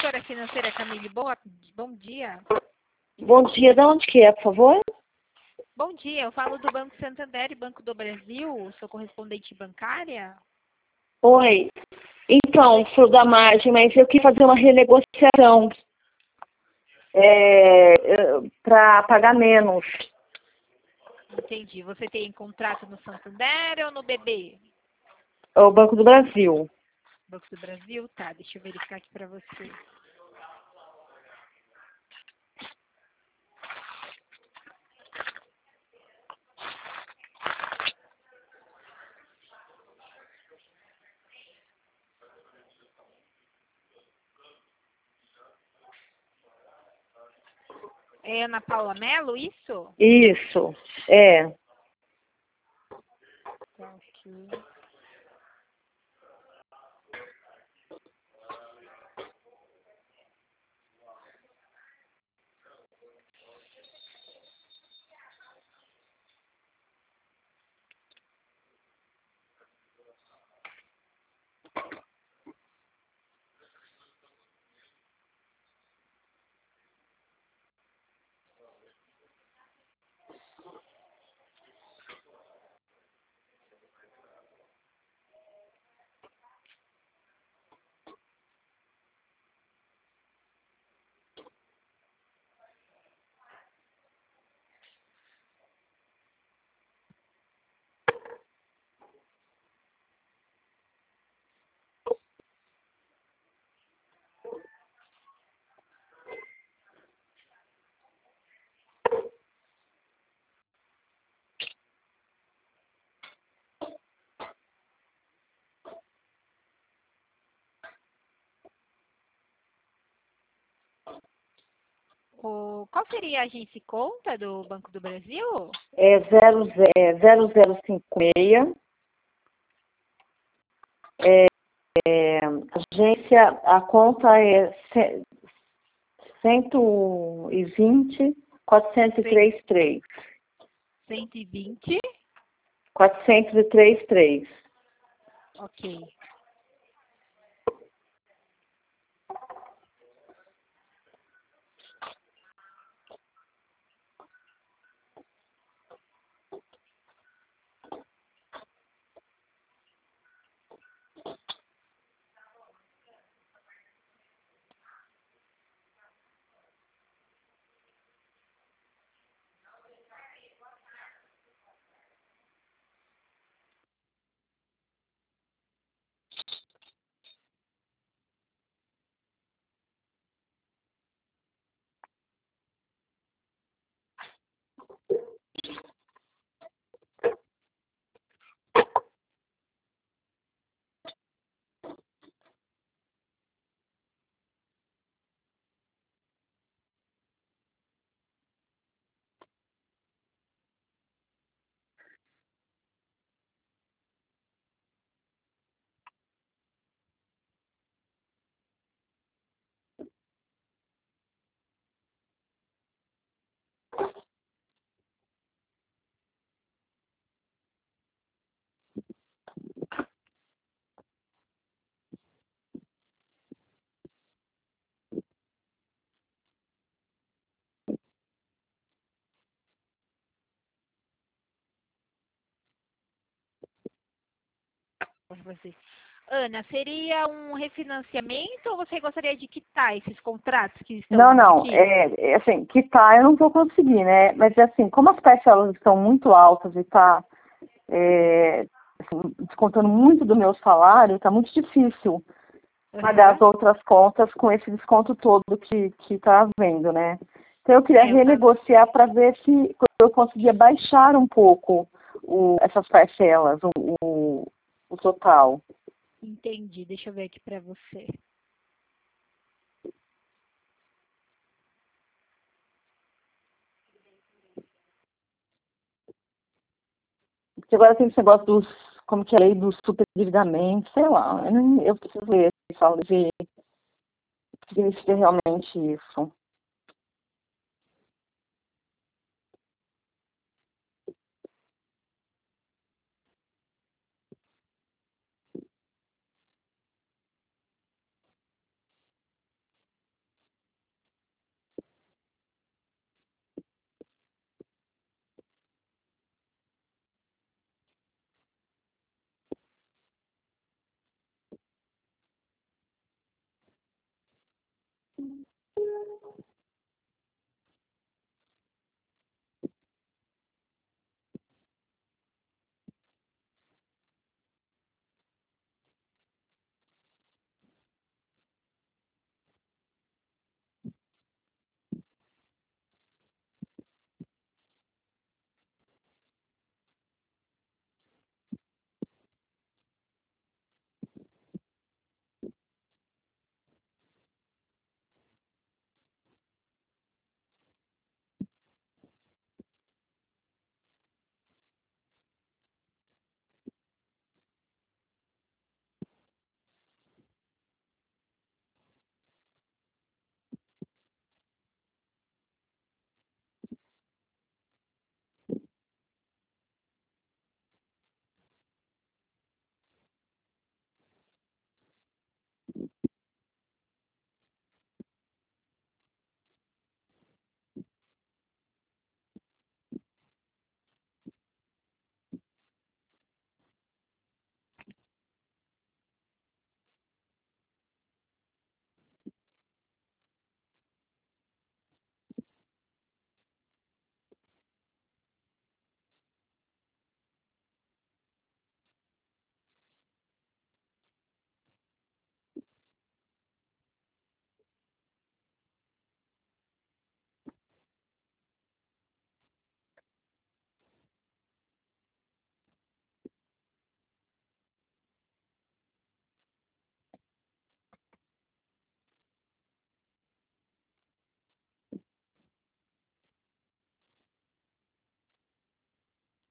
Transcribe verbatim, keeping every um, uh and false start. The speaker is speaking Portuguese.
assessora financeira Camille. Boa, bom dia. Bom dia, de onde que é, por favor? Bom dia, eu falo do Banco Santander e Banco do Brasil, sou correspondente bancária. Oi. Então, sou da margem, mas eu queria fazer uma renegociação é, para pagar menos. Entendi. Você tem contrato no Santander ou no B B? O Banco do Brasil. Banco do Brasil? Tá, deixa eu verificar aqui para você. É Ana Paula Mello, isso? Isso, é. Tá, ok. O, qual seria a agência e conta do Banco do Brasil? É zero zero cinco seis. É, é, agência, a conta é cento e vinte, quatrocentos e trinta e três. cento e vinte? quatrocentos e trinta e três. Ok. Você. Ana, seria um refinanciamento ou você gostaria de quitar esses contratos que estão Não, não, aqui? é, é assim, quitar eu não vou conseguir, né? Mas assim, como as parcelas estão muito altas e tá é, assim, descontando muito do meu salário, tá muito difícil pagar as Uhum. outras contas com esse desconto todo que, que tá havendo, né? Então eu queria É, eu tava... renegociar para ver se eu conseguia baixar um pouco o, essas parcelas, o, o, o total. Entendi. Deixa eu ver aqui para você. Porque agora tem esse negócio dos, como que é a lei do superendividamento, sei lá, eu, não- eu preciso ler, falo de significa realmente isso.